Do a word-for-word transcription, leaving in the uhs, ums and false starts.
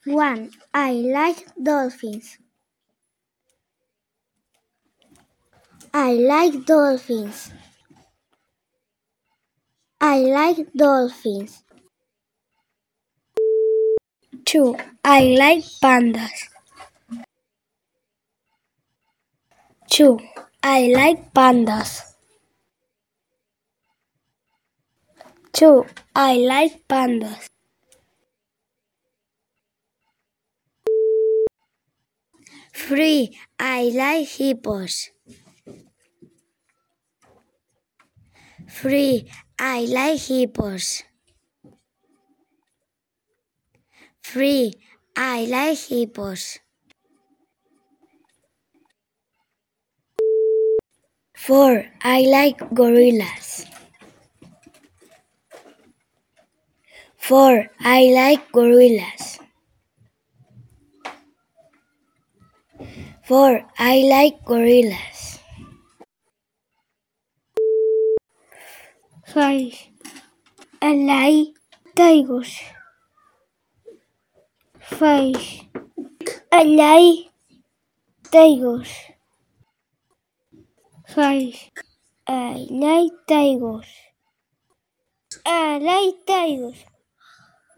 One. I like dolphins. I like dolphins. I like dolphins. Two. I like pandas. Two. I like pandas. Two. I like pandas. Three. I like hippos. Three. I like hippos. Three. I like hippos. Four. I like gorillas. Four. I like gorillas. Four. I like gorillas. Five. I like tigers. Five. I like tigers. Five. I like tigers. I like tigers.